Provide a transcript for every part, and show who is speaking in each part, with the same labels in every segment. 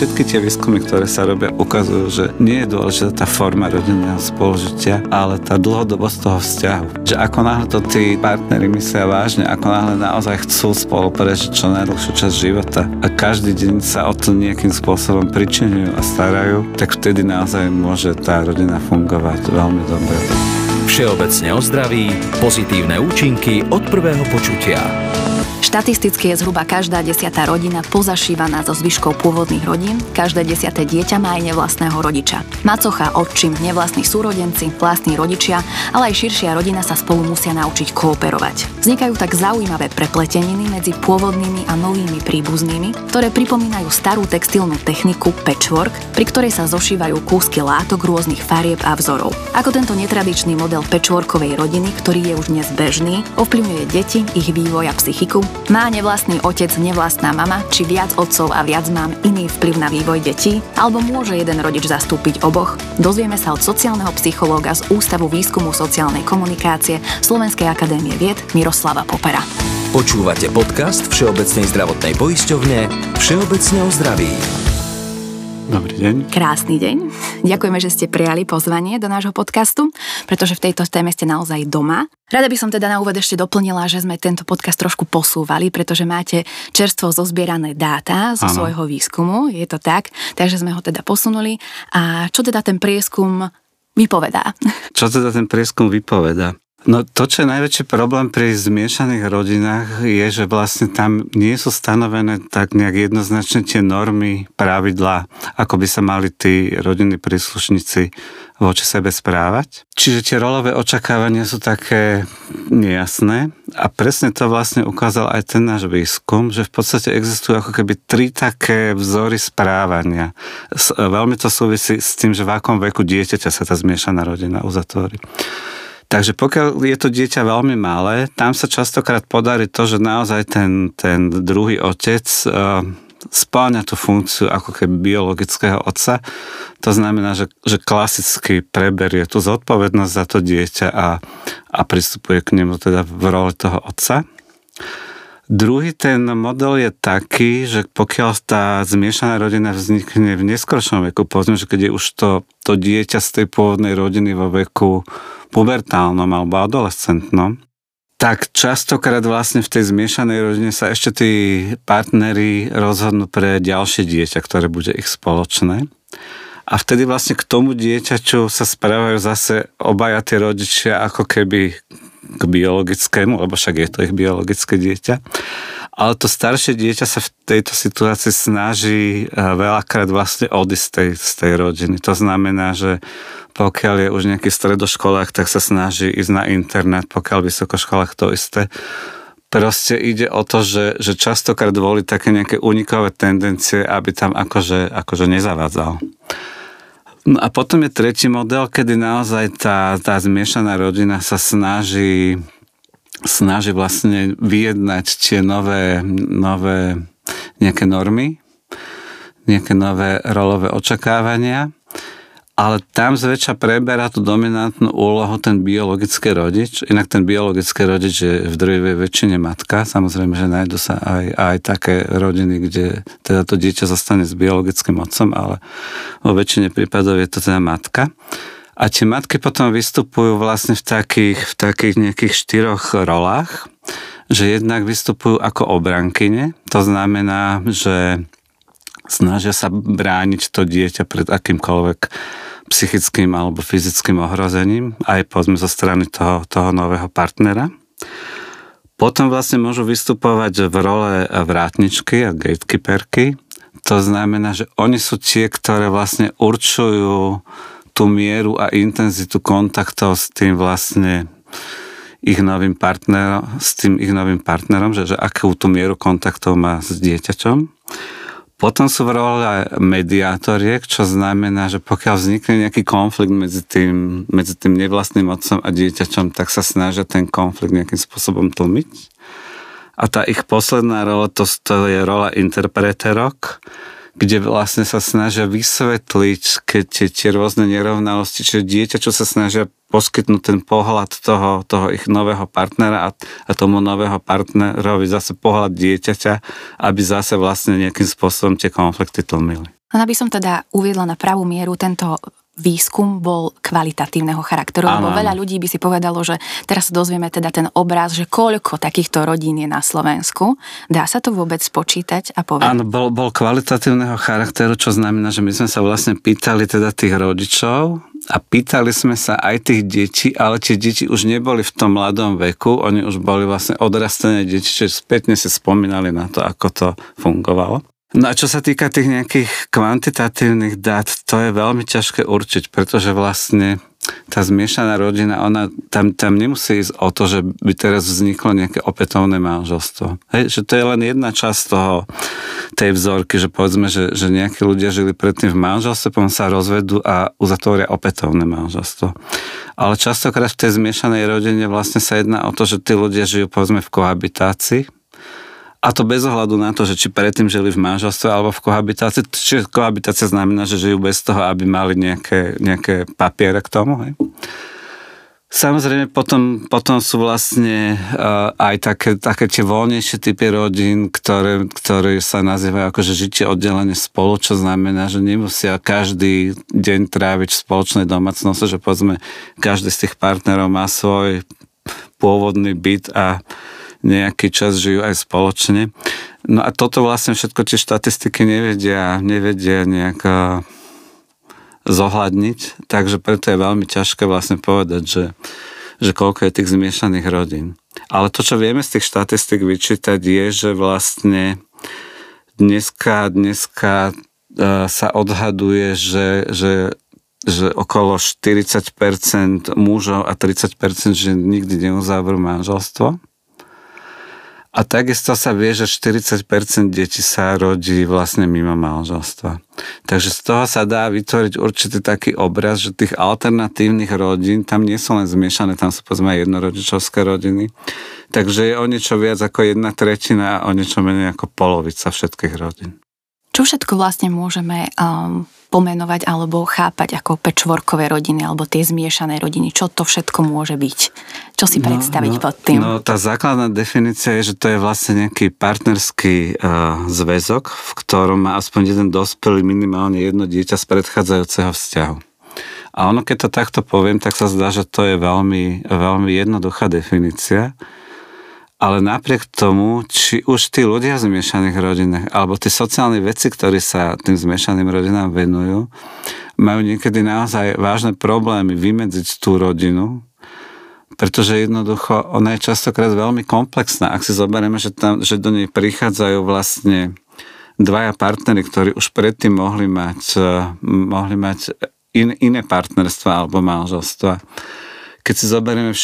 Speaker 1: všetky tie výskumy, ktoré sa robia, ukazujú, že nie je dôležitá tá forma rodinného spolužitia, ale tá dlhodobosť toho vzťahu. Že ako náhle to tí partneri myslia vážne, ako náhle naozaj chcú spolu prežiť čo najdlhšiu časť života a každý deň sa o to nejakým spôsobom pričinujú a starajú, tak vtedy naozaj môže tá rodina fungovať veľmi dobre.
Speaker 2: Všeobecne o zdraví, pozitívne účinky od prvého počutia.
Speaker 3: Štatisticky je zhruba každá 10. rodina pozašívaná zo zvyškov pôvodných rodín, každé 10. dieťa má aj nevlastného rodiča. Macocha, otčím, nevlastní súrodenci, vlastní rodičia, ale aj širšia rodina sa spolu musia naučiť kooperovať. Vznikajú tak zaujímavé prepleteniny medzi pôvodnými a novými príbuznými, ktoré pripomínajú starú textilnú techniku patchwork, pri ktorej sa zošívajú kúsky látok rôznych farieb a vzorov. Ako tento netradičný model patchworkovej rodiny, ktorý je už dnes bežný, ovplyvňuje deti, ich vývoj a psychiku. Má nevlastný otec, nevlastná mama, či viac otcov a viac mám iný vplyv na vývoj detí, alebo môže jeden rodič zastúpiť oboch? Dozvieme sa od sociálneho psychológa z Ústavu výskumu sociálnej komunikácie Slovenskej akadémie vied Miroslava Popera.
Speaker 2: Počúvate podcast Všeobecnej zdravotnej poisťovne Všeobecne o zdraví.
Speaker 1: Dobrý deň.
Speaker 3: Krásny deň. Ďakujeme, že ste prijali pozvanie do nášho podcastu, pretože v tejto téme ste naozaj doma. Rada by som teda na úvod ešte doplnila, že sme tento podcast trošku posúvali, pretože máte čerstvo zozbierané dáta zo svojho výskumu, je to tak, takže sme ho teda posunuli. A čo teda ten prieskum vypovedá?
Speaker 1: Čo teda ten prieskum vypovedá? No to, čo je najväčší problém pri zmiešaných rodinách, je, že vlastne tam nie sú stanovené tak nejak jednoznačne tie normy, pravidlá, ako by sa mali tí rodinní príslušníci voči sebe správať. Čiže tie rolové očakávania sú také nejasné a presne to vlastne ukázal aj ten náš výskum, že v podstate existujú ako keby 3 také vzory správania. Veľmi to súvisí s tým, že v akom veku dieťaťa sa tá zmiešaná rodina uzatvorí. Takže pokiaľ je to dieťa veľmi malé, tam sa častokrát podarí to, že naozaj ten druhý otec spĺňa tú funkciu ako keby biologického otca. To znamená, že klasicky preberie tú zodpovednosť za to dieťa a pristupuje k nemu teda v roli toho otca. Druhý ten model je taký, že pokiaľ tá zmiešaná rodina vznikne v neskoršom veku, povedzme, že keď je už to dieťa z tej pôvodnej rodiny vo veku pubertálnom alebo adolescentnom, tak častokrát vlastne v tej zmiešanej rodine sa ešte tí partneri rozhodnú pre ďalšie dieťa, ktoré bude ich spoločné. A vtedy vlastne k tomu dieťaču sa správajú zase obaja tie rodičia ako keby k biologickému, lebo však je to ich biologické dieťa. Ale to staršie dieťa sa v tejto situácii snaží veľakrát vlastne odísť z tej rodiny. To znamená, že pokiaľ je už nejaký stredoškolák, tak sa snaží ísť na internát, pokiaľ vysokoškolák to isté. Proste ide o to, že častokrát volí také nejaké unikové tendencie, aby tam akože nezavádzal. No a potom je tretí model, kedy naozaj tá zmiešaná rodina sa snaží vlastne vyjednať tie nové nejaké normy, nejaké nové rolové očakávania, ale tam zväčša preberá tú dominantnú úlohu ten biologický rodič. Inak ten biologický rodič je v drvivej väčšine matka. Samozrejme, že nájdu sa aj také rodiny, kde teda to dieťa zostane s biologickým otcom, ale vo väčšine prípadov je to teda matka. A tie matky potom vystupujú vlastne v takých nejakých 4 rolách, že jednak vystupujú ako obrankyne. To znamená, že snažia sa brániť to dieťa pred akýmkoľvek psychickým alebo fyzickým ohrozením, aj povedzme zo strany toho nového partnera. Potom vlastne môžu vystupovať v role vrátničky a gatekeeperky. To znamená, že oni sú tie, ktoré vlastne určujú tú mieru a intenzitu kontaktov s tým vlastne ich novým partnerom, že akú tú mieru kontaktov má s dieťaťom. Potom sú v role mediátoriek, čo znamená, že pokiaľ vznikne nejaký konflikt medzi tým nevlastným otcom a dieťaťom, tak sa snažia ten konflikt nejakým spôsobom tlmiť. A tá ich posledná rola, to je rola interpreterok, kde vlastne sa snažia vysvetliť, keď tie rôzne nerovnalosti, čiže dieťa, čo sa snažia poskytnúť ten pohľad toho ich nového partnera a tomu nového partnerovi zase pohľad dieťaťa, aby zase vlastne nejakým spôsobom tie konflikty tlmili.
Speaker 3: Len aby som teda uviedla na pravú mieru, tento výskum bol kvalitatívneho charakteru, lebo veľa ľudí by si povedalo, že teraz sa dozvieme teda ten obraz, že koľko takýchto rodín je na Slovensku. Dá sa to vôbec spočítať a povedať?
Speaker 1: Áno, bol kvalitatívneho charakteru, čo znamená, že my sme sa vlastne pýtali teda tých rodičov a pýtali sme sa aj tých detí, ale tie deti už neboli v tom mladom veku, oni už boli vlastne odrastené deti, čiže spätne si spomínali na to, ako to fungovalo. No a čo sa týka tých nejakých kvantitatívnych dát, to je veľmi ťažké určiť, pretože vlastne tá zmiešaná rodina, ona tam nemusí ísť o to, že by teraz vzniklo nejaké opätovné manželstvo. Hej, že to je len jedna časť tej vzorky, že povedzme, že nejakí ľudia žili predtým v manželstve, potom sa rozvedú a uzatvoria opätovné manželstvo. Ale častokrát v tej zmiešanej rodine vlastne sa jedná o to, že tí ľudia žijú povedzme v kohabitácii. A to bez ohľadu na to, že či predtým žili v manželstve alebo v kohabitácii. Čiže kohabitácia znamená, že žijú bez toho, aby mali nejaké papiere k tomu. Hej. Samozrejme, potom sú vlastne aj také tie voľnejšie typy rodín, ktoré sa nazývajú akože žitie oddelenie spolu, čo znamená, že nemusia každý deň tráviť v spoločnej domácnosti, že povedzme, každý z tých partnerov má svoj pôvodný byt a nejaký čas žijú aj spoločne. No a toto vlastne všetko tie štatistiky nevedia nejak zohľadniť, takže preto je veľmi ťažké vlastne povedať, že koľko je tých zmiešaných rodín. Ale to, čo vieme z tých štatistik vyčítať, je, že vlastne dneska sa odhaduje, že okolo 40% mužov a 30% žien nikdy neuzavrú manželstvo. A takisto sa vie, že 40% detí sa rodí vlastne mimo manželstva. Takže z toho sa dá vytvoriť určitý taký obraz, že tých alternatívnych rodín, tam nie sú len zmiešané, tam sú povedzme aj jednorodičovské rodiny. Takže je o niečo viac ako 1/3 a o niečo menej ako polovica všetkých rodín.
Speaker 3: Čo všetko vlastne môžeme pomenovať alebo chápať ako patchworkové rodiny alebo tie zmiešané rodiny? Čo to všetko môže byť? Čo si predstaviť pod tým?
Speaker 1: No, tá základná definícia je, že to je vlastne nejaký partnerský zväzok, v ktorom má aspoň jeden dospelý, minimálne jedno dieťa z predchádzajúceho vzťahu. A ono, keď to takto poviem, tak sa zdá, že to je veľmi, veľmi jednoduchá definícia. Ale napriek tomu, či už tí ľudia v zmiešaných rodinách, alebo tí sociálni vedci, ktorí sa tým zmiešaným rodinám venujú, majú niekedy naozaj vážne problémy vymedziť tú rodinu, pretože jednoducho ona je častokrát veľmi komplexná. Ak si zoberieme, že do nej prichádzajú vlastne dvaja partneri, ktorí už predtým mohli mať iné partnerstva alebo manželstva. Keď si zoberieme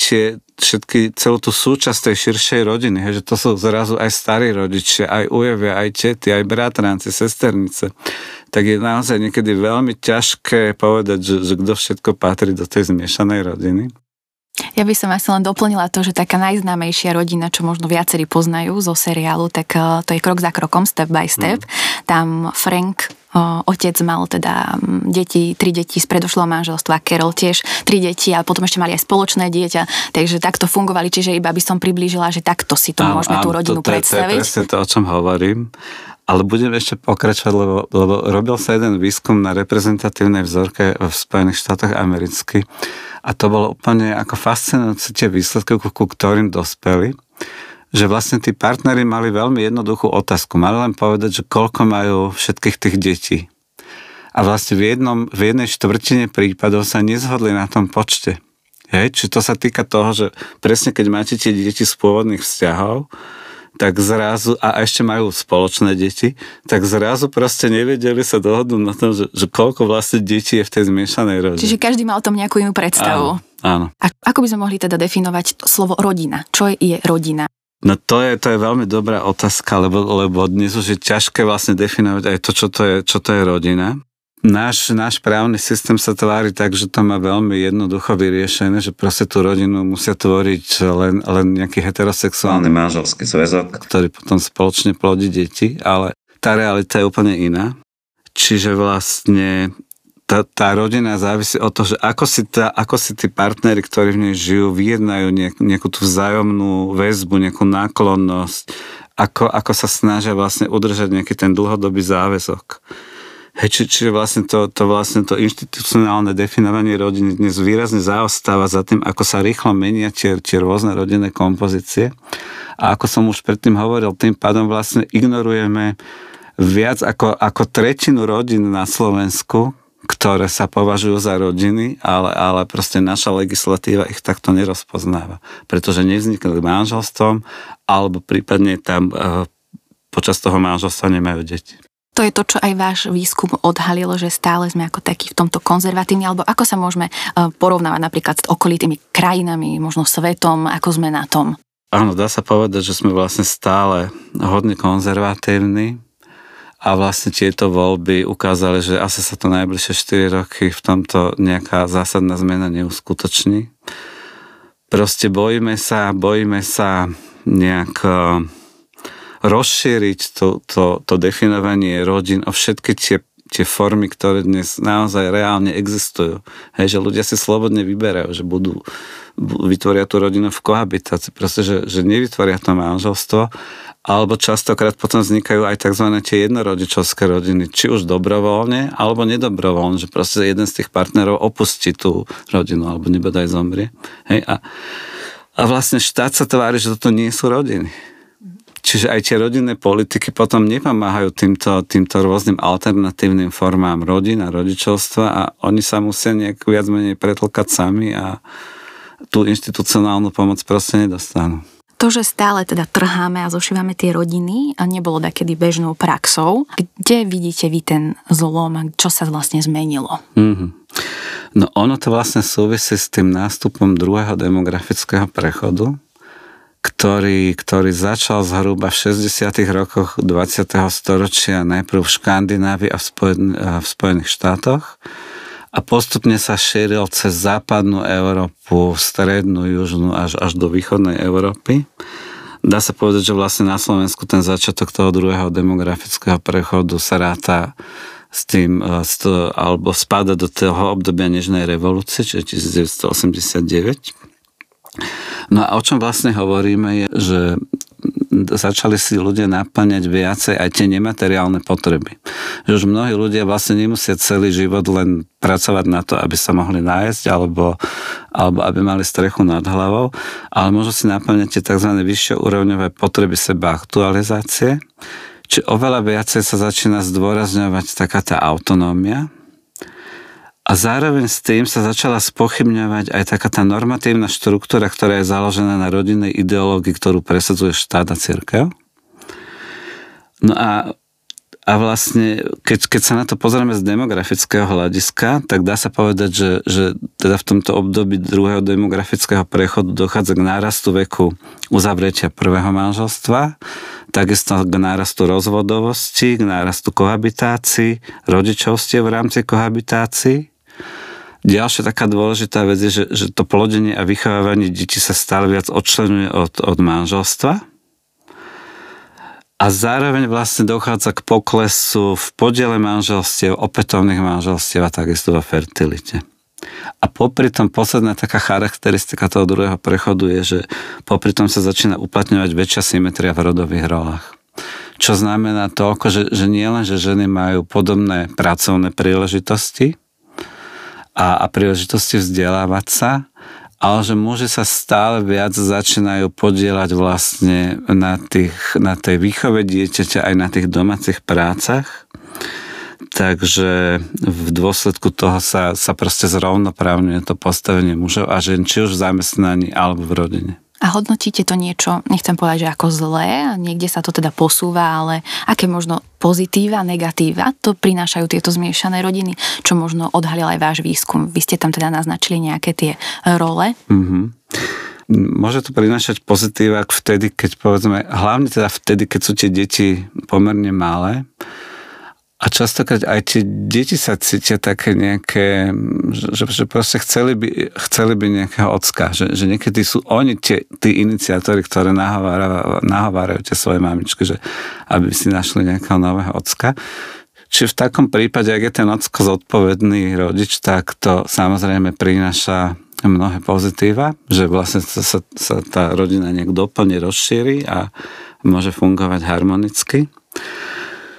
Speaker 1: celú tú súčasť tej širšej rodiny, že to sú zrazu aj starí rodičia, aj ujovia, aj tety, aj bratranci, sesternice, tak je naozaj niekedy veľmi ťažké povedať, že kto všetko patrí do tej zmiešanej rodiny.
Speaker 3: Ja by som asi len doplnila to, že taká najznámejšia rodina, čo možno viacerí poznajú zo seriálu, tak to je Krok za krokom, Step by Step. Tam Frank, otec mal teda 3 deti z predošlého manželstva, Carol tiež 3 deti a potom ešte mali aj spoločné dieťa, takže takto fungovali, čiže iba by som priblížila, že takto si to môžeme tú rodinu predstaviť.
Speaker 1: To je presne to, o čom hovorím. Ale budem ešte pokračovať, lebo robil sa jeden výskum na reprezentatívnej vzorke v Spojených štátoch amerických a to bolo úplne ako fascinujúce tie výsledky, ku ktorým dospeli, že vlastne tí partneri mali veľmi jednoduchú otázku. Mali len povedať, že koľko majú všetkých tých detí. A vlastne v jednej štvrtine prípadov sa nezhodli na tom počte. Či to sa týka toho, že presne keď máte tie deti z pôvodných vzťahov, tak zrazu, a ešte majú spoločné deti, tak zrazu proste nevedeli sa dohodnúť na tom, že koľko vlastne detí je v tej zmiešanej rodine.
Speaker 3: Čiže každý mal o tom nejakú inú predstavu.
Speaker 1: Áno.
Speaker 3: A ako by sme mohli teda definovať slovo rodina? Čo je rodina?
Speaker 1: No to je veľmi dobrá otázka, lebo dnes už je ťažké vlastne definovať aj to, čo to je rodina. Náš právny systém sa tvári tak, že to má veľmi jednoducho vyriešené, že proste tú rodinu musia tvoriť len nejaký heterosexuálny manželský zväzok, ktorý potom spoločne plodí deti, ale tá realita je úplne iná. Čiže vlastne tá rodina závisí od toho, že ako si tí partneri, ktorí v nej žijú, vyjednajú nejakú tú vzájomnú väzbu, nejakú náklonnosť, ako sa snažia vlastne udržať nejaký ten dlhodobý záväzok. Čiže vlastne to inštitucionálne definovanie rodiny dnes výrazne zaostáva za tým, ako sa rýchlo menia tie rôzne rodinné kompozície. A ako som už predtým hovoril, tým pádom vlastne ignorujeme viac ako tretinu rodín na Slovensku, ktoré sa považujú za rodiny, ale proste naša legislatíva ich takto nerozpoznáva. Pretože nevznikli manželstvom, alebo prípadne tam počas toho manželstva nemajú deti.
Speaker 3: To je to, čo aj váš výskum odhalilo, že stále sme ako takí v tomto konzervatívni, alebo ako sa môžeme porovnávať napríklad s okolitými krajinami, možno svetom, ako sme na tom?
Speaker 1: Áno, dá sa povedať, že sme vlastne stále hodne konzervatívni a vlastne tieto voľby ukázali, že asi sa to najbližšie 4 roky v tomto nejaká zásadná zmena neuskutoční. Proste bojíme sa nejak rozšíriť to definovanie rodín o všetky tie formy, ktoré dnes naozaj reálne existujú. Hej, že ľudia si slobodne vyberajú, že vytvoria tú rodinu v kohabitácii. Proste, že nevytvoria to manželstvo, alebo častokrát potom vznikajú aj tzv. Tie jednorodičovské rodiny, či už dobrovoľne, alebo nedobrovoľne, že proste jeden z tých partnerov opustí tú rodinu, alebo nebodaj zomrie. Hej, a vlastne štát sa tvári, že toto nie sú rodiny. Čiže aj tie rodinné politiky potom nepomáhajú týmto rôznym alternatívnym formám rodín a rodičovstva a oni sa musia nejak viac menej pretlkať sami a tú inštitucionálnu pomoc proste nedostanú.
Speaker 3: To, že stále teda trháme a zošívame tie rodiny a nebolo takedy bežnou praxou, kde vidíte vy ten zlom a čo sa vlastne zmenilo?
Speaker 1: No ono to vlastne súvisí s tým nástupom druhého demografického prechodu, ktorý začal zhruba v 60. rokoch 20. storočia najprv v Škandinávii a v Spojených štátoch a postupne sa šíril cez západnú Európu, strednú, južnú až do východnej Európy. Dá sa povedať, že vlastne na Slovensku ten začiatok toho druhého demografického prechodu sa ráta s tým, alebo spada do toho obdobia Nežnej revolúcie, čiže 1989. No a o čom vlastne hovoríme je, že začali si ľudia naplňať viacej aj tie nemateriálne potreby. Že už mnohí ľudia vlastne nemusia celý život len pracovať na to, aby sa mohli nájsť alebo aby mali strechu nad hlavou, ale môžu si naplňať tie tzv. Vyššieúrovňové potreby seba aktualizácie. Čiže oveľa viacej sa začína zdôrazňovať taká tá autonómia. A zároveň s tým sa začala spochybňovať aj taká tá normatívna štruktúra, ktorá je založená na rodinnej ideológii, ktorú presadzuje štát a cirkev. No a vlastne, keď sa na to pozrieme z demografického hľadiska, tak dá sa povedať, že teda v tomto období druhého demografického prechodu dochádza k nárastu veku uzavretia prvého manželstva, takisto k nárastu rozvodovosti, k nárastu kohabitácií, rodičovstiev v rámci kohabitácií. Ďalšia taká dôležitá vec je, že to plodenie a vychovávanie detí sa stále viac odčlenuje od manželstva a zároveň vlastne dochádza k poklesu v podiele manželstiev, opätovných manželstiev a takisto vo fertilite. A popri tom posledná taká charakteristika toho druhého prechodu je, že popri tom sa začína uplatňovať väčšia symetria v rodových rolách. Čo znamená toľko, že nie len, že ženy majú podobné pracovné príležitosti, a príležitosti vzdelávať sa, ale že muži sa stále viac začínajú podieľať vlastne na tej výchove dieťaťa aj na tých domácich prácach. Takže v dôsledku toho sa proste zrovnoprávňuje to postavenie mužov a žien, či už v zamestnaní alebo v rodine.
Speaker 3: A hodnotíte to niečo, nechcem povedať, že ako zlé, niekde sa to teda posúva, ale aké možno pozitíva, negatíva to prinášajú tieto zmiešané rodiny, čo možno odhalil aj váš výskum. Vy ste tam teda naznačili nejaké tie role.
Speaker 1: Môže to prinášať pozitíva vtedy, keď povedzme, hlavne teda vtedy, keď sú tie deti pomerne malé. A častokrát aj tie deti sa cítia také nejaké, že proste chceli by nejakého ocka, že niekedy sú oni tí iniciátori, ktoré nahovárajú tie svoje mamičky, že aby si našli nejakého nového ocka. Čiže v takom prípade, ak je ten ocko zodpovedný rodič, tak to samozrejme prináša mnohé pozitíva, že vlastne sa tá rodina nejak doplne rozšíri a môže fungovať harmonicky.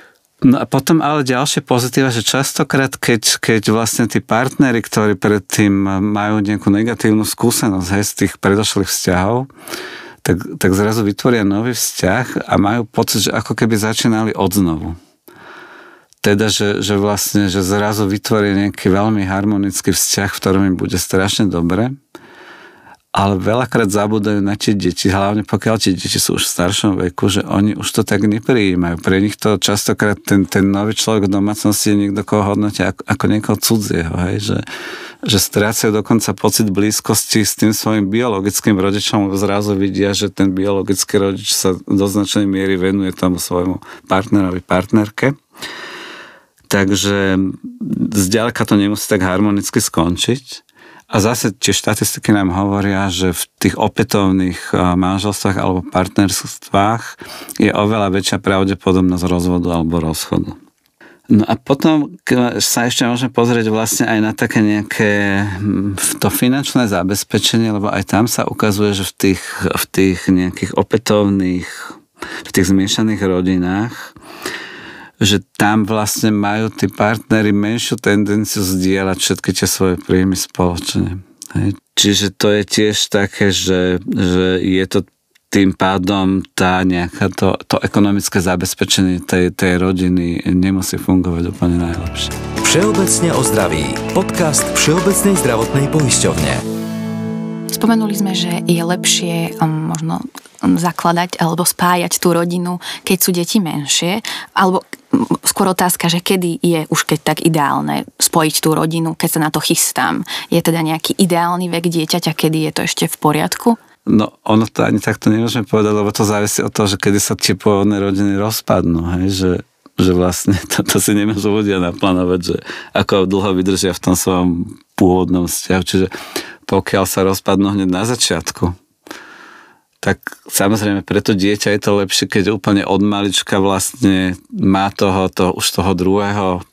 Speaker 1: No a potom ale ďalšie pozitíva, že častokrát, keď vlastne tí partneri, ktorí predtým majú nejakú negatívnu skúsenosť z tých predošlých vzťahov, tak zrazu vytvoria nový vzťah a majú pocit, že ako keby začínali odznovu. Teda, že vlastne, že zrazu vytvoria nejaký veľmi harmonický vzťah, v ktorom im bude strašne dobre, ale veľakrát zabúdajú na tie deti, hlavne pokiaľ tie deti sú už v staršom veku, že oni už to tak neprijímajú. Pre nich to častokrát ten nový človek v domácnosti je niekto, koho hodnotia ako niekoho cudzieho, hej? Že strácajú dokonca pocit blízkosti s tým svojim biologickým rodičom, zrazu vidia, že ten biologický rodič sa do značnej miery venuje tomu svojmu partnerovi, partnerke. Takže zďaleka to nemusí tak harmonicky skončiť. A zase tie štatistiky nám hovoria, že v tých opätovných manželstvách alebo partnerstvách je oveľa väčšia pravdepodobnosť rozvodu alebo rozchodu. No a potom sa ešte môžeme pozrieť vlastne aj na také nejaké to finančné zabezpečenie, lebo aj tam sa ukazuje, že v tých nejakých opätovných, v tých zmiešaných rodinách, že tam vlastne majú tí partneri menšiu tendenciu zdieľať všetky tie svoje príjmy spoločne. Hej. Čiže to je tiež také, že je to tým pádom tá nejaká to ekonomické zabezpečenie tej rodiny nemusí fungovať úplne najlepšie.
Speaker 2: Všeobecne o zdraví. Podcast Všeobecnej zdravotnej poisťovne.
Speaker 3: Spomenuli sme, že je lepšie možno zakladať alebo spájať tú rodinu, keď sú deti menšie, alebo skôr otázka, že kedy je už keď tak ideálne spojiť tú rodinu, keď sa na to chystám. Je teda nejaký ideálny vek dieťaťa, kedy je to ešte v poriadku?
Speaker 1: No, ono to ani takto nemôžeme povedať, lebo to závisí od toho, že kedy sa tie pôvodné rodiny rozpadnú, hej, že vlastne to si nemôžu ľudia naplánovať, že ako dlho vydržia v tom svojom pôvodnom vzťahu, čiže pokiaľ sa rozpadnú hneď na začiatku, tak samozrejme pre to dieťa je to lepšie, keď úplne od malička vlastne má už toho druhého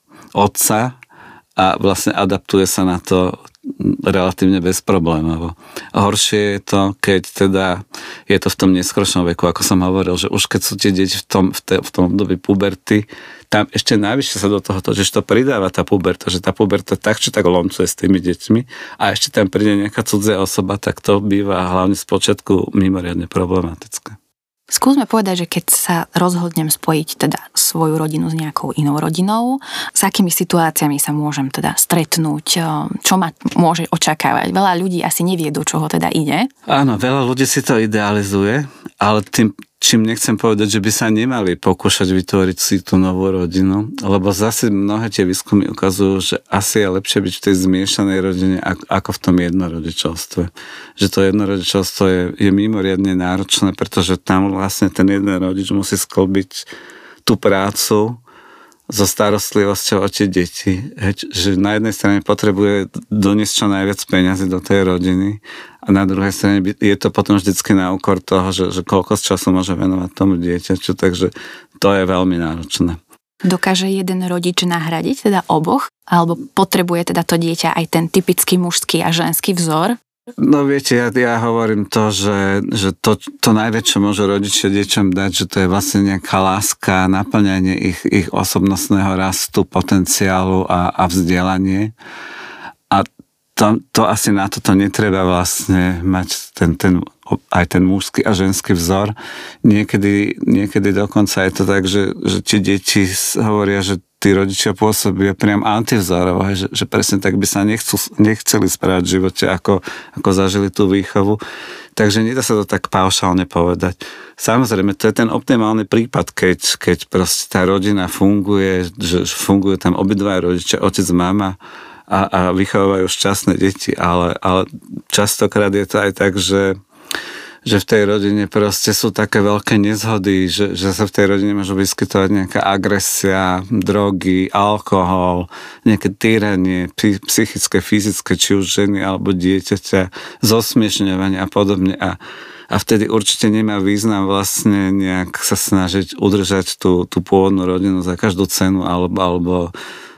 Speaker 1: otca a vlastne adaptuje sa na to relatívne bezproblémovo. Horšie je to, keď teda je to v tom neskoršom veku, ako som hovoril, že už keď sú tie deti v tom období puberty, tam ešte najvyššie sa do toho totiž to pridáva tá puberta, že tá puberta tak či tak lomcuje s tými deťmi a ešte tam príde nejaká cudzia osoba, tak to býva hlavne z počiatku mimoriadne problematické.
Speaker 3: Skúsme povedať, že keď sa rozhodnem spojiť teda svoju rodinu s nejakou inou rodinou, s akými situáciami sa môžem teda stretnúť, čo ma môže očakávať. Veľa ľudí asi nevie, do čoho teda ide.
Speaker 1: Áno, veľa ľudí si to idealizuje, ale čím nechcem povedať, že by sa nemali pokúšať vytvoriť si tú novú rodinu, lebo zase mnohé tie výskumy ukazujú, že asi je lepšie byť v tej zmiešanej rodine ako v tom jednorodičovstve. Že to jednorodičovstvo je mimoriadne náročné, pretože tam vlastne ten jeden rodič musí sklbiť tú prácu so starostlivosťou o tie deti. Že na jednej strane potrebuje doniesť čo najviac peňazí do tej rodiny a na druhej strane je to potom vždycky na úkor toho, že koľko z času môže venovať tomu dieťaťu, takže to je veľmi náročné.
Speaker 3: Dokáže jeden rodič nahradiť teda oboch? Alebo potrebuje teda to dieťa aj ten typický mužský a ženský vzor?
Speaker 1: No viete, ja hovorím to, že to najväčšie čo môžu rodičia deťom dať, že to je vlastne nejaká láska, naplňanie ich osobnostného rastu, potenciálu a vzdelanie. A to asi na toto netreba vlastne mať aj ten mužský a ženský vzor. Niekedy dokonca je to tak, že tie deti hovoria, že tí rodičia pôsobia priam antivzorovo, že presne tak by sa nechceli správať v živote, ako zažili tú výchovu. Takže nedá sa to tak paušálne povedať. Samozrejme, to je ten optimálny prípad, keď proste tá rodina funguje, že fungujú tam obidva rodičia, otec, mama a vychovávajú šťastné deti, ale častokrát je to aj tak, že v tej rodine proste sú také veľké nezhody, že sa v tej rodine môžu vyskytovať nejaká agresia, drogy, alkohol, nejaké týranie, psychické, fyzické, či už ženy alebo dieťaťa, zosmiešňovanie a podobne. A vtedy určite nemá význam vlastne nejak sa snažiť udržať tú pôvodnú rodinu za každú cenu alebo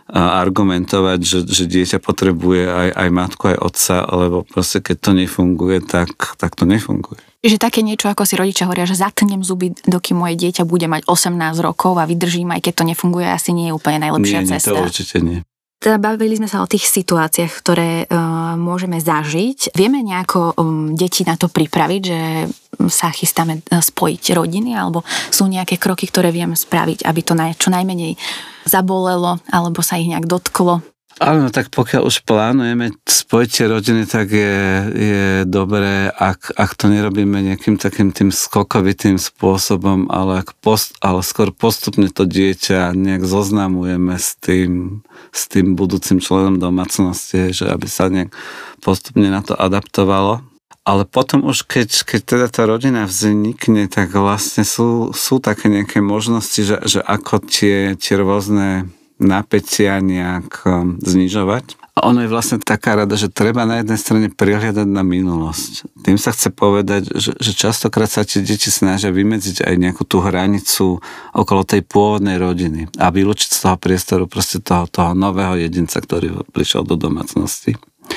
Speaker 1: argumentovať, že dieťa potrebuje aj matku, aj otca, lebo proste keď to nefunguje, tak to nefunguje.
Speaker 3: Že také niečo, ako si rodičia hovoria, že zatnem zuby, dokým moje dieťa bude mať 18 rokov a vydržím, aj keď to nefunguje, asi nie je úplne najlepšia cesta.
Speaker 1: Nie, to určite nie.
Speaker 3: Teda bavili sme sa o tých situáciách, ktoré môžeme zažiť. Vieme nejako deti na to pripraviť, že sa chystáme spojiť rodiny, alebo sú nejaké kroky, ktoré vieme spraviť, aby to čo najmenej zabolelo, alebo sa ich nejak dotklo?
Speaker 1: Áno, tak pokiaľ už plánujeme spojitie rodiny, tak je dobré, ak to nerobíme nejakým takým tým skokovitým spôsobom, ale skôr postupne to dieťa nejak zoznamujeme s tým budúcim členom domácnosti, že aby sa nejak postupne na to adaptovalo. Ale potom už keď teda tá rodina vznikne, tak vlastne sú také nejaké možnosti, že ako tie rôzne napätia nejak znižovať. A ono je vlastne taká rada, že treba na jednej strane prihliadať na minulosť. Tým sa chce povedať, že častokrát sa tie deti snažia vymedziť aj nejakú tú hranicu okolo tej pôvodnej rodiny a vylúčiť z toho priestoru proste toho nového jedinca, ktorý prišiel do domácnosti.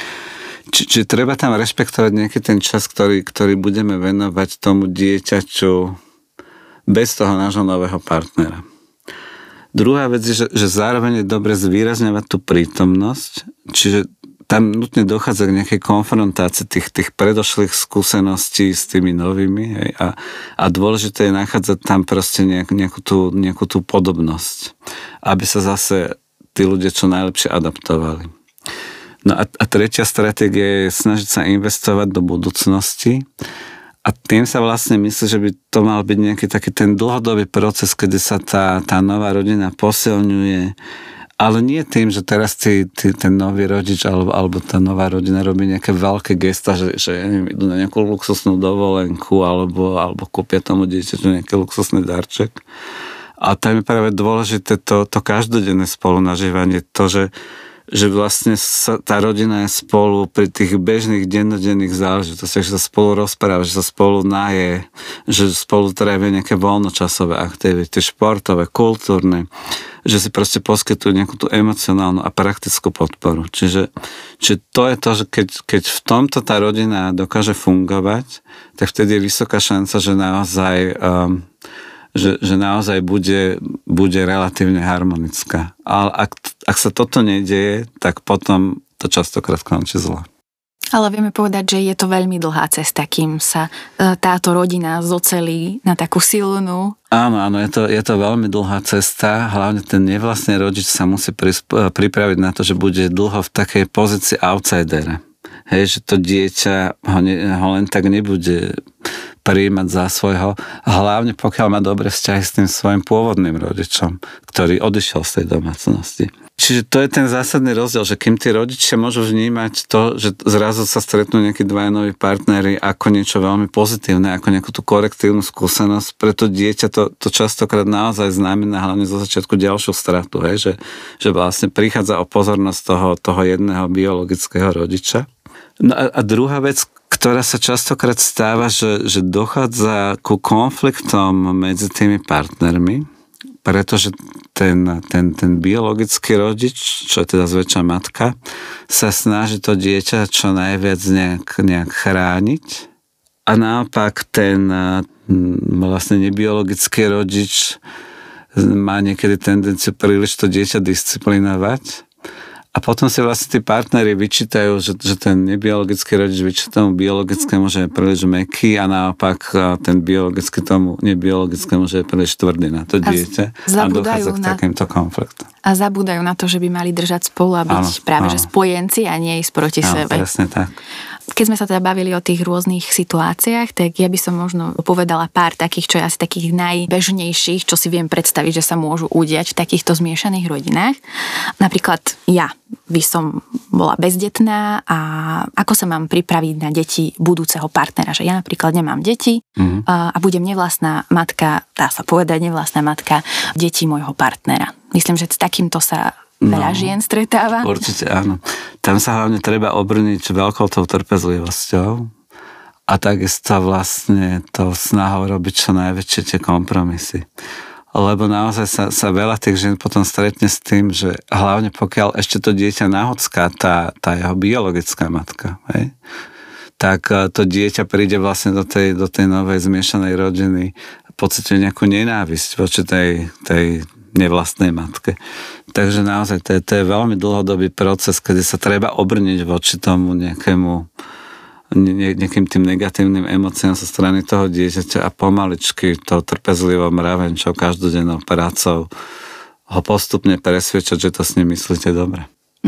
Speaker 1: Čiže treba tam rešpektovať nejaký ten čas, ktorý budeme venovať tomu dieťaťu bez toho nášho nového partnera. Druhá vec je, že zároveň je dobre zvýrazňovať tú prítomnosť, čiže tam nutne dochádza k nejakej konfrontácii tých predošlých skúseností s tými novými, hej, a dôležité je nachádzať tam proste nejakú tú podobnosť, aby sa zase tí ľudia čo najlepšie adaptovali. No a tretia stratégia je snažiť sa investovať do budúcnosti. A tým sa vlastne myslí, že by to mal byť nejaký taký ten dlhodobý proces, kedy sa tá nová rodina posilňuje, ale nie tým, že teraz ten nový rodič alebo tá nová rodina robí nejaké veľké gesta, že neviem, idú na nejakú luxusnú dovolenku alebo kúpia tomu dieťaťu nejaký luxusný darček. A tam je práve dôležité to každodenné spolunažívanie, to, že vlastne tá rodina je spolu pri tých bežných dennodenných záležitostiach, že sa spolu rozpráva, že sa spolu naje, že spolu trávia nejaké voľnočasové aktivity, športové, kultúrne, že si proste poskytujú nejakú tú emocionálnu a praktickú podporu. Čiže to je to, že keď v tomto tá rodina dokáže fungovať, tak vtedy je vysoká šanca, že naozaj že naozaj bude relatívne harmonická. Ale ak sa toto nedieje, tak potom to častokrát končí zle.
Speaker 3: Ale vieme povedať, že je to veľmi dlhá cesta, kým sa táto rodina zocelí na takú silnú.
Speaker 1: Áno, je to veľmi dlhá cesta. Hlavne ten nevlastný rodič sa musí pripraviť na to, že bude dlho v takej pozícii outsidera. Hej, že to dieťa ho len tak nebude prijímať za svojho, hlavne pokiaľ má dobré vzťahy s tým svojim pôvodným rodičom, ktorý odišiel z tej domácnosti. Čiže to je ten zásadný rozdiel, že kým tí rodičia môžu vnímať to, že zrazu sa stretnú nejakí dvaja noví partneri ako niečo veľmi pozitívne, ako nejakú tú korektívnu skúsenosť, pre to dieťa to častokrát naozaj znamená hlavne zo začiatku ďalšiu stratu, hej, že vlastne prichádza o pozornosť toho jedného biologického rodiča. No a druhá vec, ktorá sa častokrát stáva, že dochádza ku konfliktom medzi tými partnermi, pretože ten biologický rodič, čo je teda zväčša matka, sa snaží to dieťa čo najviac nejak chrániť a naopak ten vlastne nebiologický rodič má niekedy tendenciu príliš to dieťa disciplinovať. A potom si vlastne tí partneri vyčítajú, že ten nebiologický rodič vyčíta tomu biologickému, že je príliš mäkký a naopak ten biologický tomu nebiologickému, že je príliš tvrdý na to dieťa. A dochádza k takýmto konfliktom.
Speaker 3: A zabúdajú na to, že by mali držať spolu a byť práve že spojenci a nie ísť proti sebe.
Speaker 1: Presne tak.
Speaker 3: Keď sme sa teda bavili o tých rôznych situáciách, tak ja by som možno povedala pár takých, čo je asi takých najbežnejších, čo si viem predstaviť, že sa môžu udiať v takýchto zmiešaných rodinách. Napríklad ja by som bola bezdetná a ako sa mám pripraviť na deti budúceho partnera, že ja napríklad nemám deti a budem nevlastná matka, dá sa povedať nevlastná matka detí môjho partnera. Myslím, že s takýmto sa veľa žien stretáva.
Speaker 1: Určite áno. Tam sa hlavne treba obrniť veľkou tou trpezlivosťou a takisto vlastne to snahou robiť čo najväčšie tie kompromisy. lebo naozaj sa veľa tých žien potom stretne s tým, že hlavne pokiaľ ešte to dieťa nahocká, tá jeho biologická matka, hej, tak to dieťa príde vlastne do tej novej zmiešanej rodiny pocituje nejakú nenávisť voči tej nevlastnej matke. Takže naozaj to je veľmi dlhodobý proces, kedy sa treba obrniť voči tomu nejakým tým negatívnym emóciám zo strany toho dieťaťa a pomaličky to trpezlivo mravenčou každodennou prácou ho postupne presviečať, že to s ním myslíte dobre.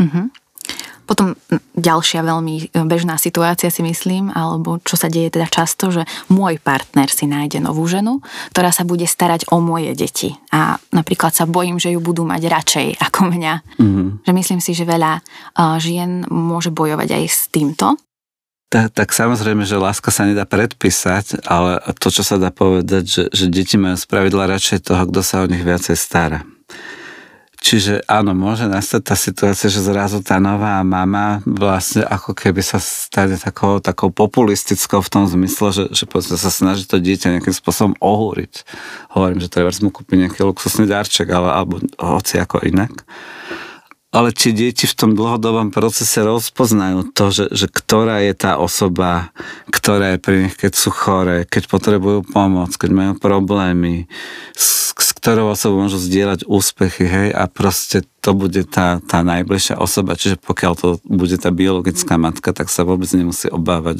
Speaker 3: Potom ďalšia veľmi bežná situácia, si myslím, alebo čo sa deje teda často, že môj partner si nájde novú ženu, ktorá sa bude starať o moje deti. A napríklad sa bojím, že ju budú mať radšej ako mňa. Že myslím si, že veľa žien môže bojovať aj s týmto.
Speaker 1: Tak samozrejme, že láska sa nedá predpísať, ale to, čo sa dá povedať, že deti majú spravidla radšej toho, kto sa o nich viacej stará. Čiže áno, môže nastať tá situácia, že zrazu tá nová mama vlastne ako keby sa stane takou populistickou v tom zmysle, že sa snaží to dieťa nejakým spôsobom ohúriť. Hovorím, že treba mu kúpiť nejaký luxusný darček, alebo hoci ako inak. Ale či deti v tom dlhodobom procese rozpoznajú to, že ktorá je tá osoba, ktorá je pri nich, keď sú choré, keď potrebujú pomoc, keď majú problémy, s ktorou osobou môžu zdieľať úspechy, hej, a proste to bude tá najbližšia osoba. Čiže pokiaľ to bude tá biologická matka, tak sa vôbec nemusí obávať,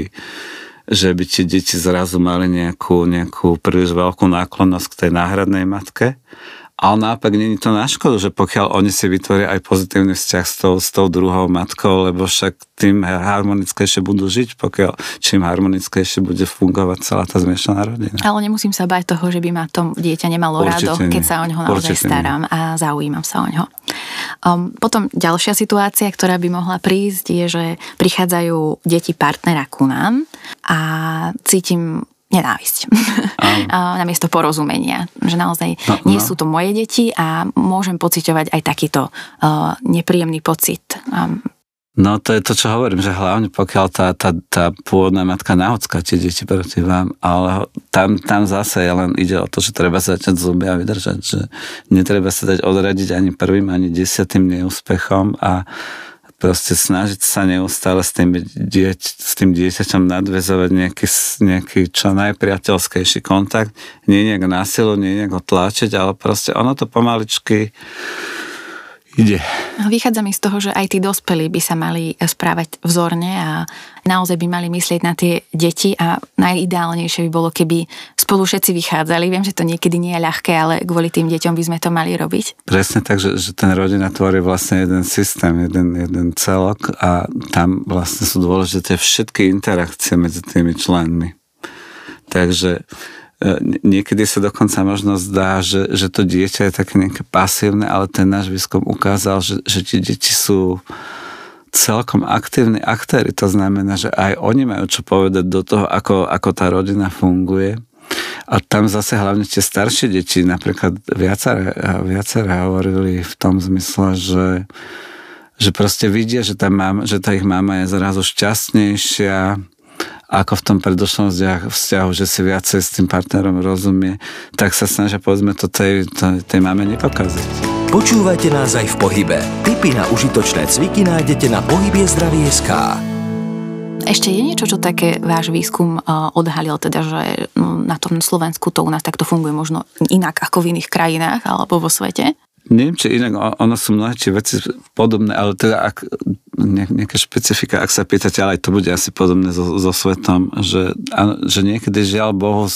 Speaker 1: že by tie deti zrazu mali nejakú príliš veľkú náklonnosť k tej náhradnej matke. Ale naopak nie je to na škodu, že pokiaľ oni si vytvoria aj pozitívny vzťah s tou druhou matkou, lebo však tým harmonickejšie budú žiť, čím harmonickejšie bude fungovať celá tá zmiešaná rodina.
Speaker 3: Ale nemusím sa báť toho, že by ma to dieťa nemalo rádo, keď sa o ňoho naozaj starám a zaujímam sa o ňoho. Potom ďalšia situácia, ktorá by mohla prísť, je, že prichádzajú deti partnera ku nám a cítim nenávisť. Namiesto porozumenia. Že naozaj nie sú to moje deti a môžem pociťovať aj takýto nepríjemný pocit.
Speaker 1: No to je to, čo hovorím, že hlavne pokiaľ tá pôvodná matka nahocká tie deti proti vám, ale tam zase len ide o to, že treba začať zuby a vydržať, že netreba sa dať odradiť ani prvým, ani 10. neúspechom a proste snažiť sa neustále s tým dieťaťom nadväzovať nejaký čo najpriateľskejší kontakt. Nie nejak násilu, nie nejak ho tlačiť, ale proste ono to pomaličky ide.
Speaker 3: Vychádza mi z toho, že aj tí dospelí by sa mali správať vzorne a naozaj by mali myslieť na tie deti a najideálnejšie by bolo, keby spolu všetci vychádzali. Viem, že to niekedy nie je ľahké, ale kvôli tým deťom by sme to mali robiť.
Speaker 1: Presne tak, že ten rodina tvorí vlastne jeden systém, jeden celok a tam vlastne sú dôležité všetky interakcie medzi tými členmi. Takže niekedy sa dokonca možno zdá, že to dieťa je také nejaké pasívne, ale ten náš výskum ukázal, že tie deti sú celkom aktívni aktéri. To znamená, že aj oni majú čo povedať do toho, ako tá rodina funguje. A tam zase hlavne tie staršie deti, napríklad viaceré hovorili v tom zmysle, že proste vidia, že tá ich mama je zrazu šťastnejšia ako v tom predošlom vzťahu, že si viacej s tým partnerom rozumie, tak sa snažia, povedzme, to tej mame nepokaziť.
Speaker 2: Počúvajte nás aj v pohybe. Tipy na užitočné cviky nájdete na pohybiezdraví.sk.
Speaker 3: Ešte je niečo, čo také váš výskum odhalil, teda, že na tom Slovensku to u nás takto funguje možno inak ako v iných krajinách alebo vo svete?
Speaker 1: Neviem, či inak, ono sú mnohé veci podobné, ale teda nejaké špecifika, ak sa pýtate, ale aj to bude asi podobné so svetom, že niekedy, žiaľ Bohu,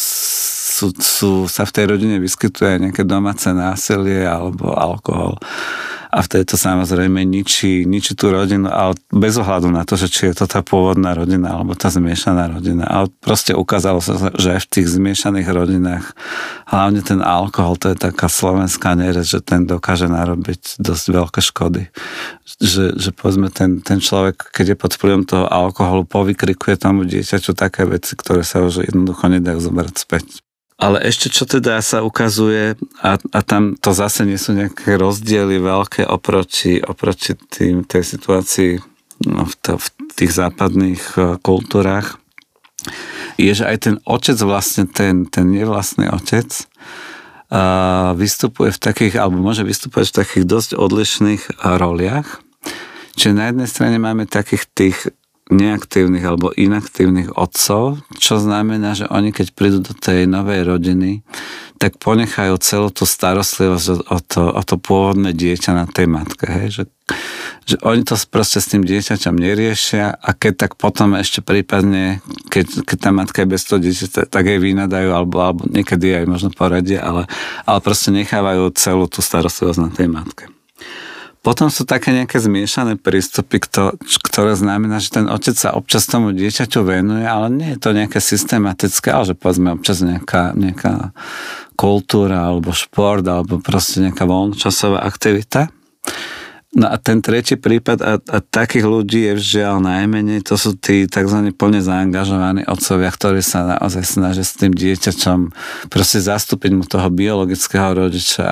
Speaker 1: sa v tej rodine vyskytuje nejaké domáce násilie alebo alkohol. A vtedy to samozrejme ničí tú rodinu, ale bez ohľadu na to, že či je to tá pôvodná rodina alebo tá zmiešaná rodina. Ale proste ukázalo sa, že aj v tých zmiešaných rodinách hlavne ten alkohol, to je taká slovenská nereč, že ten dokáže narobiť dosť veľké škody. Že povedzme ten človek, keď je pod vplyvom toho alkoholu, povykrikuje tomu dieťaťu také veci, ktoré sa už jednoducho nedajú zobrať späť. Ale ešte čo teda sa ukazuje, a tam to zase nie sú nejaké rozdiely veľké oproti tej situácii v tých západných kultúrách, je, že aj ten otec vlastne, ten nevlastný otec, vystupuje v takých, alebo môže vystupovať v takých dosť odlišných roliach. Čiže na jednej strane máme takých tých neaktívnych alebo inaktívnych otcov, čo znamená, že oni keď prídu do tej novej rodiny, tak ponechajú celú tú starostlivosť o to pôvodné dieťa na tej matke. Hej? Že oni to proste s tým dieťaťom neriešia a keď tak potom ešte prípadne, keď tá matka je bez toho dieťa, tak jej vynadajú alebo niekedy aj možno poradia, ale proste nechávajú celú tú starostlivosť na tej matke. Potom sú také nejaké zmiešané prístupy, ktoré znamená, že ten otec sa občas tomu dieťaťu venuje, ale nie je to nejaké systematické, ale že povedzme občas nejaká kultúra, alebo šport, alebo proste nejaká voľnočasová aktivita. No a ten tretí prípad, a takých ľudí je žiaľ najmenej, to sú tí tzv. Plne zaangažovaní otcovia, ktorí sa naozaj snažia s tým dieťaťom proste zastúpiť mu toho biologického rodiča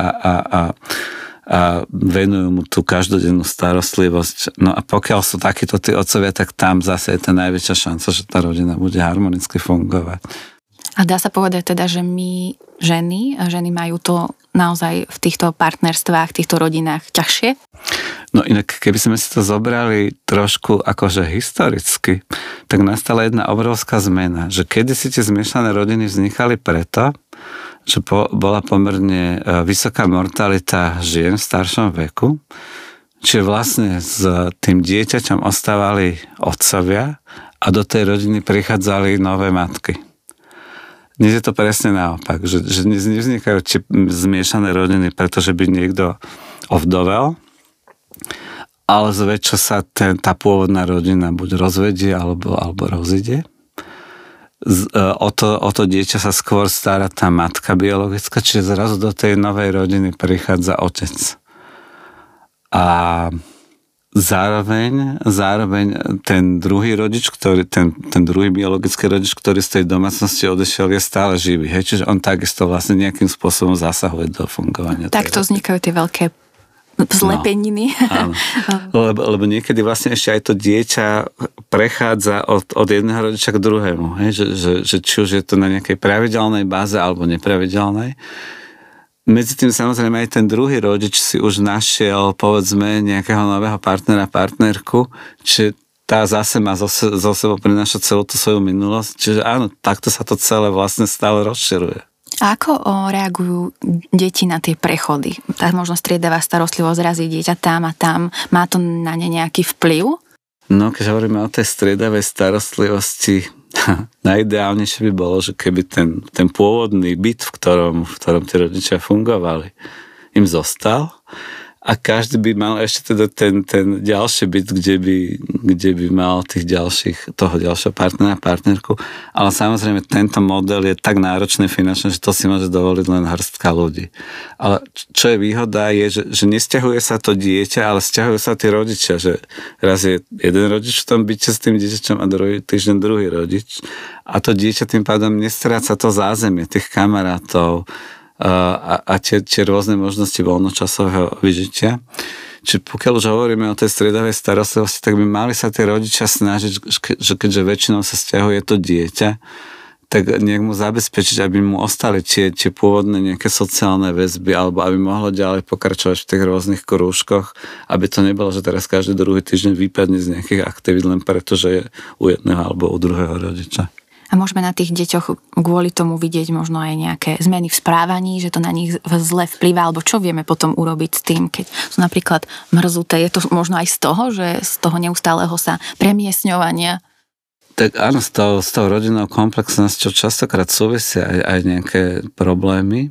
Speaker 1: a venujú mu tú každodennú starostlivosť. No a pokiaľ sú takíto tí otcovia, tak tam zase je tá najväčšia šanca, že tá rodina bude harmonicky fungovať.
Speaker 3: A dá sa povedať teda, že my ženy majú to naozaj v týchto partnerstvách, v týchto rodinách ťažšie?
Speaker 1: No inak, keby sme si to zobrali trošku akože historicky, tak nastala jedna obrovská zmena, že kedysi tie zmiešané rodiny vznikali preto, že bola pomerne vysoká mortalita žien v staršom veku, čiže vlastne s tým dieťaťom ostávali otcovia a do tej rodiny prichádzali nové matky. Dnes je to presne naopak, že nevznikajú zmiešané rodiny, pretože by niekto ovdovel, ale zväčša sa tá pôvodná rodina buď rozvedie alebo rozíde. O to dieťa sa skôr stará tá matka biologická, čiže zrazu do tej novej rodiny prichádza otec. A zároveň ten druhý rodič, ten druhý biologický rodič, ktorý z tej domácnosti odešiel, je stále živý. Hej? Čiže on takisto vlastne nejakým spôsobom zasahuje do fungovania.
Speaker 3: Takto vznikajú tie veľké zlepeniny.
Speaker 1: No, lebo niekedy vlastne ešte aj to dieťa prechádza od jedného rodiča k druhému. Hej? Že či už je to na nejakej pravidelnej báze alebo nepravidelnej. Medzi tým samozrejme aj ten druhý rodič si už našiel povedzme nejakého nového partnera, partnerku, čiže tá zase má zo sebou prináša celú tú svoju minulosť. Čiže áno, takto sa to celé vlastne stále rozširuje.
Speaker 3: A ako reagujú deti na tie prechody? Tá možno striedavá starostlivosť zrazí dieťa tam a tam. Má to na ne nejaký vplyv?
Speaker 1: No, keď hovoríme o tej striedavej starostlivosti, najideálnejšie by bolo, že keby ten pôvodný byt, v ktorom tí rodičia fungovali, im zostal a každý by mal ešte teda ten ďalší byt, kde by mal toho ďalšieho partnera, partnerku. Ale samozrejme tento model je tak náročný finančne, že to si môže dovoliť len hrstka ľudí. Ale čo je výhoda je, že nesťahuje sa to dieťa, ale sťahujú sa tí rodičia, že raz je jeden rodič v tom byte s tým dieťaťom a druhý týždeň druhý rodič. A to dieťa tým pádom nestráca to zázemie tých kamarátov, a tie rôzne možnosti voľnočasového vyžitia. Čiže pokiaľ už hovoríme o tej striedavej starostlivosti, tak by mali sa tie rodičia snažiť, že keďže väčšinou sa sťahuje to dieťa, tak nejak mu zabezpečiť, aby mu ostali tie pôvodné nejaké sociálne väzby, alebo aby mohlo ďalej pokračovať v tých rôznych krúžkoch, aby to nebolo, že teraz každý druhý týždeň vypadne z nejakých aktivít len preto, že je u jedného alebo u druhého rodiča.
Speaker 3: A môžeme na tých deťoch kvôli tomu vidieť možno aj nejaké zmeny v správaní, že to na nich zle vplýva, alebo čo vieme potom urobiť s tým, keď sú napríklad mrzuté. Je to možno aj z toho, že z toho neustáleho sa premiestňovania?
Speaker 1: Tak áno, s tou rodinnou komplexnosťou častokrát súvisia aj nejaké problémy.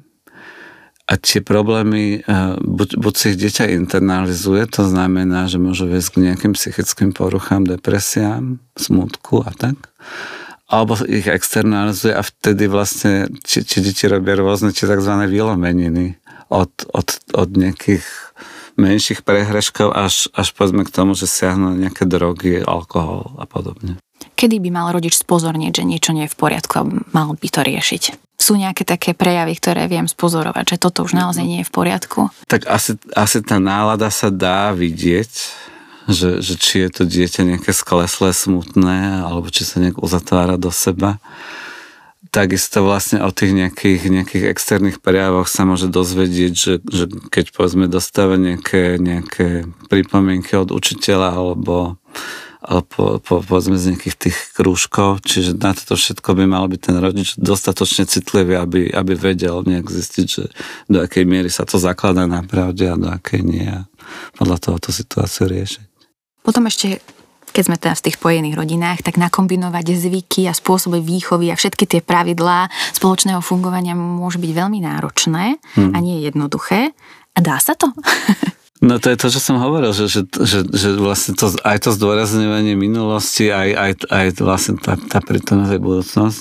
Speaker 1: A tie problémy buď si ich dieťa internalizuje, to znamená, že môže viesť k nejakým psychickým poruchám, depresiám, smútku a tak. Alebo ich externalizuje a vtedy vlastne či deti robia rôzne tzv. Vylomeniny od nejakých menších prehreškov až povedzme k tomu, že siahnu nejaké drogy, alkohol a podobne.
Speaker 3: Kedy by mal rodič spozornieť, že niečo nie je v poriadku a mal by to riešiť? Sú nejaké také prejavy, ktoré viem spozorovať, že toto už naozaj nie je v poriadku?
Speaker 1: Tak asi tá nálada sa dá vidieť, že či je to dieťa nejaké skleslé, smutné, alebo či sa nejak uzatvára do seba. takisto vlastne o tých nejakých externých prejavoch sa môže dozvedieť, že keď povedzme dostáva nejaké pripomienky od učiteľa alebo povedzme z nejakých tých krúžkov, čiže na toto všetko by mal byť ten rodič dostatočne citlivý, aby vedel nejak zistiť, že do akej miery sa to zakladá na pravde a do akej nie a podľa toho tú situáciu riešiť.
Speaker 3: Potom ešte, keď sme teda v tých spojených rodinách, tak nakombinovať zvyky a spôsoby výchovy a všetky tie pravidlá spoločného fungovania môže byť veľmi náročné a nie jednoduché. A dá sa to?
Speaker 1: No to je to, čo som hovoril, že vlastne to, aj to zdôrazňovanie minulosti, aj vlastne tá prítomnosť aj budúcnosť.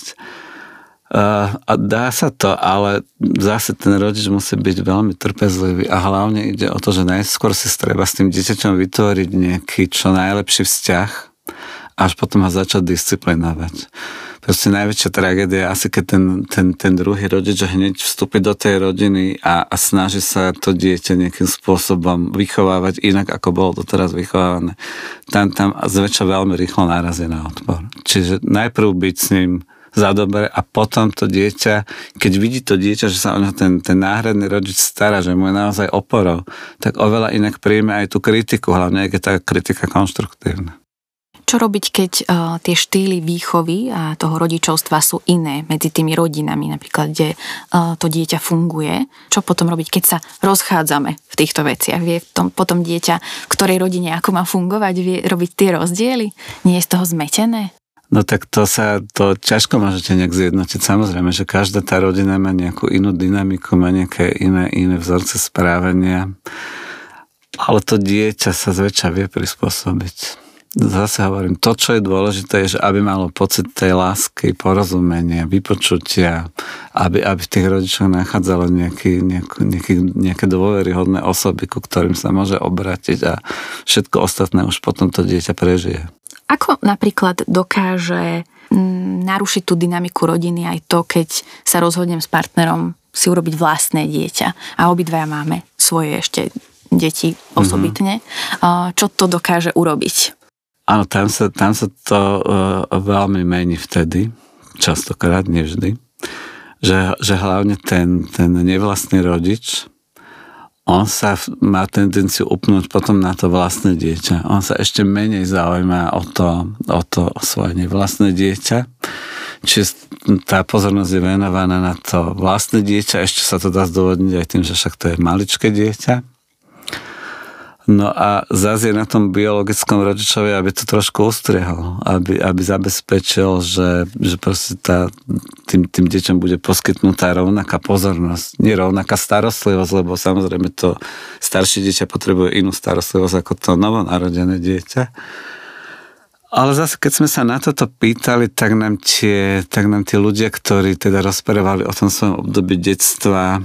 Speaker 1: A dá sa to, ale zase ten rodič musí byť veľmi trpezlivý a hlavne ide o to, že najskôr si treba s tým dieťaťom vytvoriť nejaký čo najlepší vzťah, až potom ho začať disciplinovať. Proste najväčšia tragédia je asi, keď ten druhý rodič hneď vstúpi do tej rodiny a snaží sa to dieťa nejakým spôsobom vychovávať inak, ako bolo doteraz vychovávané. Tam zväčša veľmi rýchlo nárazí na odpor. Čiže najprv byť s ním za dobre a potom to dieťa, keď vidí to dieťa, že sa o ňa ten náhradný rodič stará, že mu je naozaj oporou, tak oveľa inak príjme aj tú kritiku, hlavne keď tá kritika konštruktívna.
Speaker 3: Čo robiť, keď tie štýly výchovy a toho rodičovstva sú iné medzi tými rodinami, napríklad, kde to dieťa funguje? Čo potom robiť, keď sa rozchádzame v týchto veciach? Vie potom dieťa, v ktorej rodine ako má fungovať, vie robiť tie rozdiely? Nie je z toho zmetené?
Speaker 1: No tak to ťažko môžete nejak zjednotiť. Samozrejme, že každá tá rodina má nejakú inú dynamiku, má nejaké iné vzorce správania, ale to dieťa sa zväčša vie prispôsobiť. Zase hovorím, to, čo je dôležité, je, že aby malo pocit tej lásky, porozumenia, vypočutia, aby v tých rodičoch nachádzalo nejaké dôveryhodné osoby, ku ktorým sa môže obrátiť a všetko ostatné už potom to dieťa prežije.
Speaker 3: Ako napríklad dokáže narušiť tú dynamiku rodiny aj to, keď sa rozhodnem s partnerom si urobiť vlastné dieťa a obidvaja máme svoje ešte deti osobitne. Čo to dokáže urobiť?
Speaker 1: Áno, tam sa to veľmi mení vtedy, častokrát, nevždy, že hlavne ten nevlastný rodič, on sa má tendenciu upnúť potom na to vlastné dieťa. On sa ešte menej zaujíma o to svoje nevlastné dieťa. Čiže tá pozornosť je venovaná na to vlastné dieťa, ešte sa to dá zdôvodniť aj tým, že však to je maličké dieťa. No a zase je na tom biologickom rodičovi, aby to trošku ustriehol, aby zabezpečil, že proste tým deťom bude poskytnutá rovnaká pozornosť, nie rovnaká starostlivosť, lebo samozrejme to staršie dieťa potrebuje inú starostlivosť ako to novonarodené dieťa. Ale zase, keď sme sa na toto pýtali, tak nám tí ľudia, ktorí teda rozprávali o tom svojom období detstva,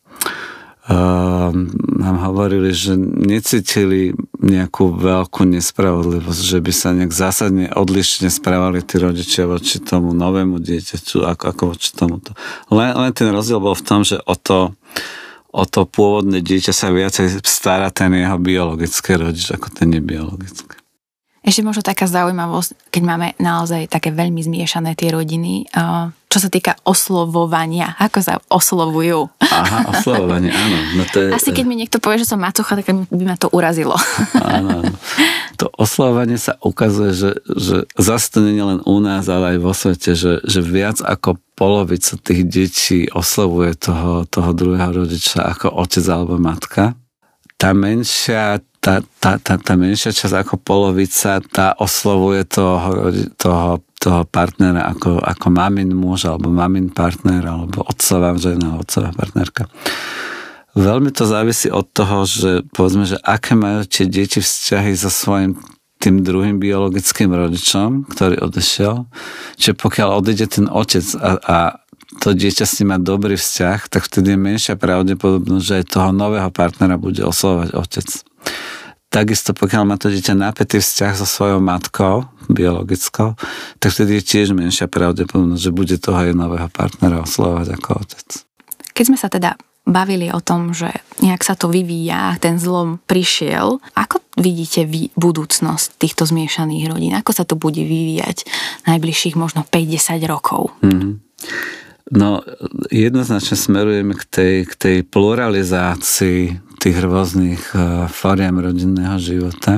Speaker 1: nám hovorili, že necítili nejakú veľkú nespravodlivosť, že by sa nejak zásadne odlišne správali tí rodičia voči tomu novému dieťaťu, ako voči tomuto. Len ten rozdiel bol v tom, že o to pôvodné dieťa sa viacej stará ten jeho biologický rodič, ako ten nebiologický.
Speaker 3: Ešte možno taká zaujímavosť, keď máme naozaj také veľmi zmiešané tie rodiny, čo sa týka oslovovania. Ako sa oslovujú?
Speaker 1: Aha, oslovovanie, áno. No to je,
Speaker 3: asi keď mi niekto povie, že som macocha, tak by ma to urazilo.
Speaker 1: Áno. To oslovovanie sa ukazuje, že zase to nie je len u nás, ale aj vo svete, že viac ako polovica tých detí oslovuje toho druhého rodiča ako otec alebo matka. Tá menšia časť ako polovica, tá oslovuje toho partnera ako mamin muž, alebo mamin partner, alebo otcová žena, otcová partnerka. Veľmi to závisí od toho, že povedzme, že aké majú tie deti vzťahy so svojím tým druhým biologickým rodičom, ktorý odešiel. Čiže pokiaľ odíde ten otec a to dieťa s ním má dobrý vzťah, tak vtedy je menšia pravdepodobnosť, že aj toho nového partnera bude oslovovať otec. Takisto pokiaľ má to dieťa napätý vzťah so svojou matkou biologickou, tak vtedy je tiež menšia pravdepodobnosť, že bude toho aj nového partnera oslovovať ako otec.
Speaker 3: Keď sme sa teda bavili o tom, že nejak sa to vyvíja, ten zlom prišiel, ako vidíte vy budúcnosť týchto zmiešaných rodín? Ako sa to bude vyvíjať najbližších možno 5-10 rokov?
Speaker 1: No, jednoznačne smerujeme k tej pluralizácii tých rôznych foriem rodinného života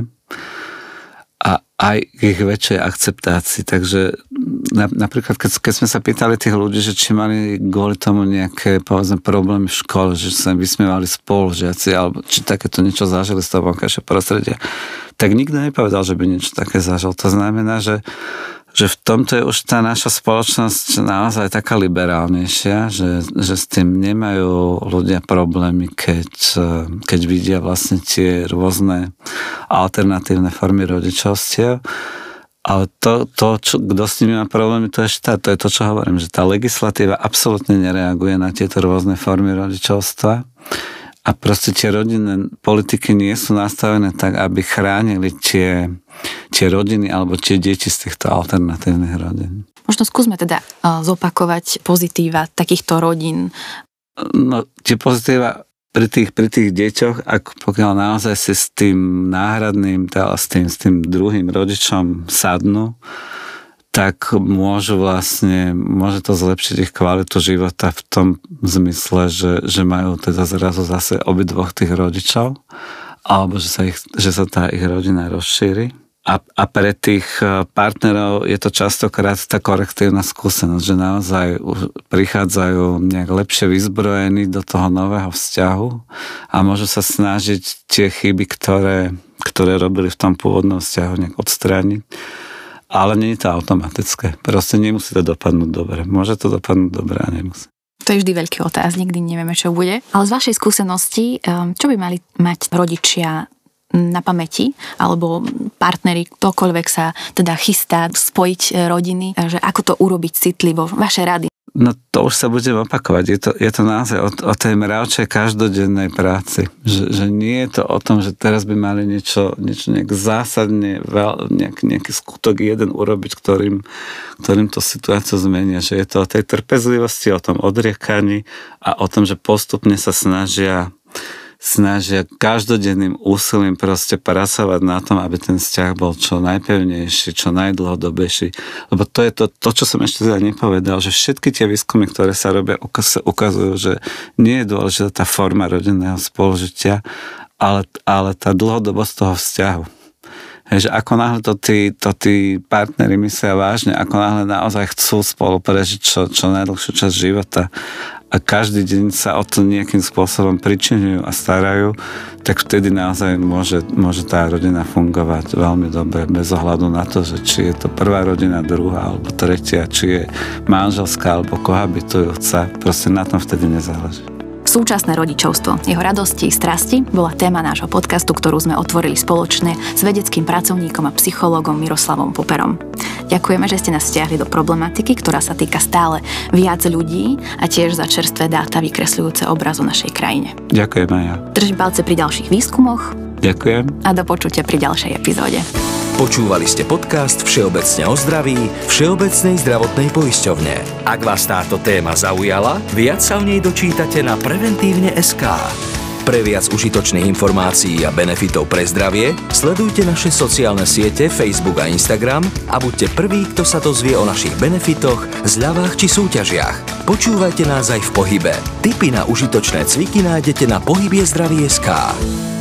Speaker 1: a aj k ich väčšej akceptácii. Takže napríklad, keď sme sa pýtali tých ľudí, že či mali kvôli tomu nejaké, povedzme, problémy v škole, že sa vysmievali spolužiaci, alebo či takéto niečo zažili z toho vonkajšieho prostredia, tak nikto nepovedal, že by niečo také zažil. To znamená, že v tomto je už tá naša spoločnosť naozaj taká liberálnejšia, že s tým nemajú ľudia problémy, keď vidia vlastne tie rôzne alternatívne formy rodičovstiev. Ale kto s nimi má problémy, to je štát. To je to, čo hovorím, že tá legislatíva absolútne nereaguje na tieto rôzne formy rodičovstva. A proste tie rodinné politiky nie sú nastavené tak, aby chránili tie rodiny alebo tie deti z týchto alternatívnych rodín.
Speaker 3: Možno skúsme teda zopakovať pozitíva takýchto rodín.
Speaker 1: No, tie pozitíva pri tých deťoch, pokiaľ naozaj si s tým náhradným, teda s tým druhým rodičom sadnú, tak môže to zlepšiť ich kvalitu života v tom zmysle, že majú teda zrazu zase obidvoch tých rodičov, alebo že sa tá ich rodina rozšíri. A pre tých partnerov je to častokrát tá korektívna skúsenosť, že naozaj prichádzajú nejak lepšie vyzbrojení do toho nového vzťahu a môžu sa snažiť tie chyby, ktoré robili v tom pôvodnom vzťahu, nejak odstrániť. Ale nie je to automatické. Proste nemusí to dopadnúť dobre. Môže to dopadnúť dobre a nemusí.
Speaker 3: To je vždy veľký otáznik, nikdy nevieme, čo bude. Ale z vašej skúsenosti, čo by mali mať rodičia na pamäti, alebo partneri, ktokoľvek sa teda chystá spojiť rodiny, že ako to urobiť citlivo, vaše rady?
Speaker 1: No to už sa budem opakovať. Je to naozaj o tej mravčej každodennej práci. Že nie je to o tom, že teraz by mali niečo nejak zásadne, nejaký skutok jeden urobiť, ktorým to situáciu zmenia. Že je to o tej trpezlivosti, o tom odriekaní a o tom, že postupne sa snažia každodenným úsilím proste pracovať na tom, aby ten vzťah bol čo najpevnejší, čo najdlhodobejší. Lebo to je to, čo som ešte teda nepovedal, že všetky tie výskumy, ktoré sa robia, ukazujú, že nie je dôležitá tá forma rodinného spolužitia, ale tá dlhodobosť toho vzťahu. Že ako náhle to tí partneri myslia vážne, ako náhle naozaj chcú spolu prežiť čo najdlhšiu časť života a každý deň sa o to nejakým spôsobom pričiňujú a starajú, tak vtedy naozaj môže tá rodina fungovať veľmi dobre, bez ohľadu na to, že či je to prvá rodina, druhá alebo tretia, či je manželská alebo kohabitujúca, proste na tom vtedy nezáleží.
Speaker 3: Súčasné rodičovstvo, jeho radosti, strasti bola téma nášho podcastu, ktorú sme otvorili spoločne s vedeckým pracovníkom a psychológom Miroslavom Poperom. Ďakujeme, že ste nás stiahli do problematiky, ktorá sa týka stále viac ľudí a tiež za čerstvé dáta vykresľujúce obraz o našej krajine.
Speaker 1: Ďakujem aj ja.
Speaker 3: Držím palce pri ďalších výskumoch.
Speaker 1: Ďakujem.
Speaker 3: A do počutia pri ďalšej epizóde.
Speaker 2: Počúvali ste podcast Všeobecne o zdraví Všeobecnej zdravotnej poisťovne. Ak vás táto téma zaujala, viac sa o nej dočítate na preventívne.sk. Pre viac užitočných informácií a benefitov pre zdravie sledujte naše sociálne siete Facebook a Instagram a buďte prví, kto sa dozvie o našich benefitoch, zľavách či súťažiach. Počúvajte nás aj v pohybe. Tipy na užitočné cviky nájdete na pohybiezdraví.sk.